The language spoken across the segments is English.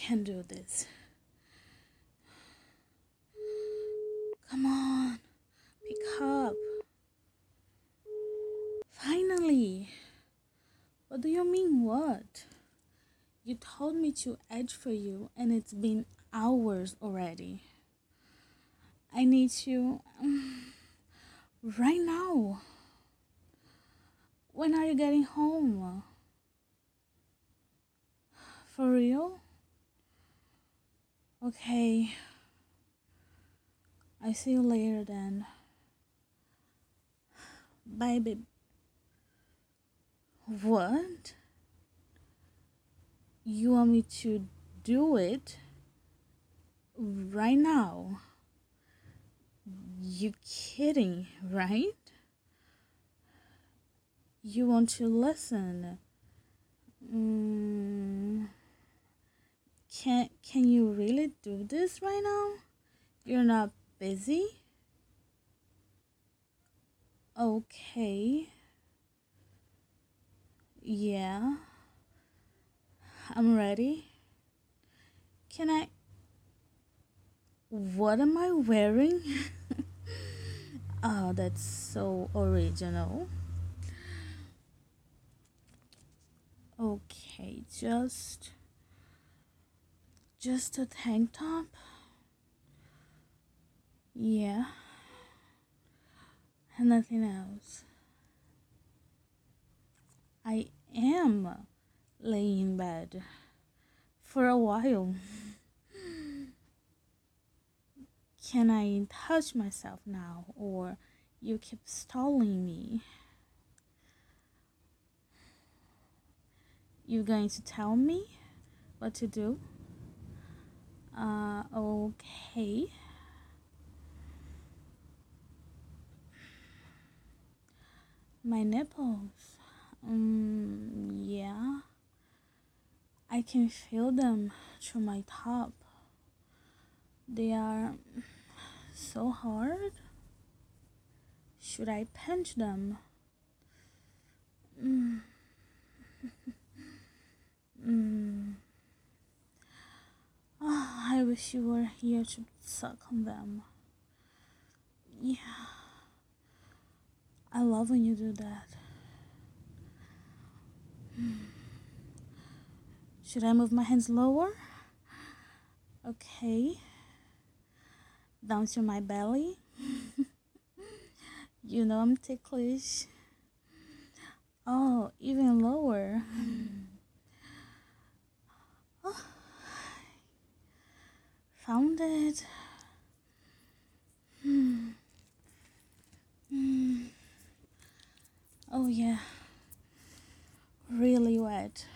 can do this. Come on, pick up. Finally. What do you mean, what? You told me to edge for you, and it's been hours already. I need you right now. When are you getting home? For real? Okay. I see you later then. Bye, babe. What? You want me to do it right now? You kidding, right? You want to listen? Can you really do this right now? You're not busy? Okay. Yeah. I'm ready. Can I? What am I wearing? Oh, that's so original. Okay, just a tank top. Yeah, and nothing else. I am laying in bed for a while. Can I touch myself now, or you keep stalling me? You going to tell me what to do? Okay. My nipples. Yeah. I can feel them through my top. They are so hard. Should I pinch them? Mm. I wish you were here to suck on them. Yeah, I love when you do that. Should I move my hands lower? Okay. Down to my belly. You know I'm ticklish. Oh, even lower. Oh, found it. Oh yeah, really wet.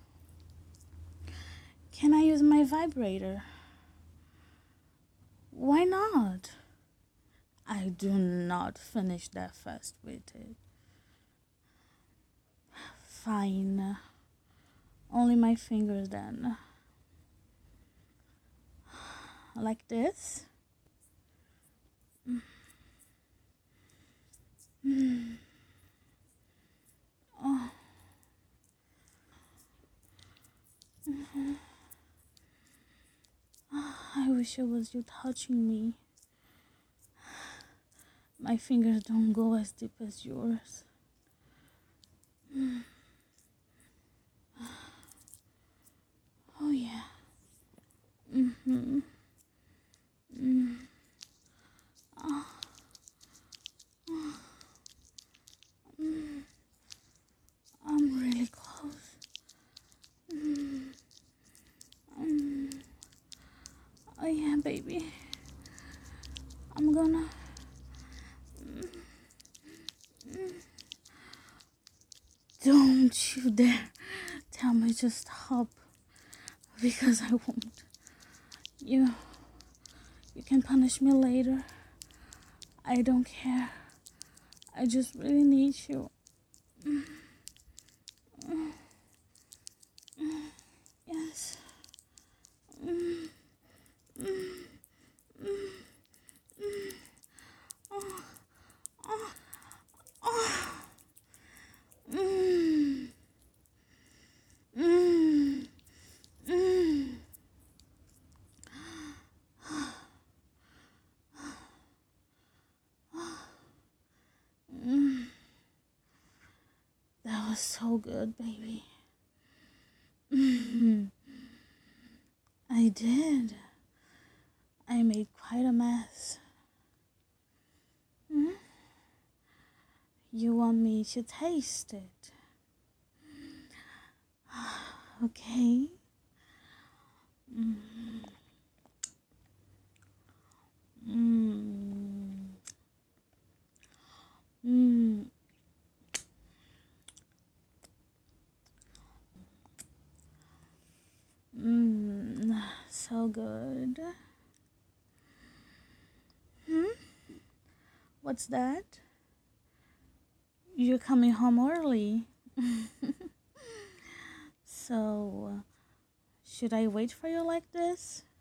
Can I use my vibrator? Why not? I do not finish that fast with it. Fine. Only my fingers then. Like this. Oh. I wish it was you touching me. My fingers don't go as deep as yours. Oh yeah. I'm really close. Oh yeah, baby. I'm gonna. Don't you dare tell me to stop, because I won't. You can punish me later. I don't care. I just really need you. Yes. was so good, baby. I did. I made quite a mess. Hmm? You want me to taste it? Okay. Mm. Mm. Mm. So good. Hmm? What's that? You're coming home early. So, should I wait for you like this?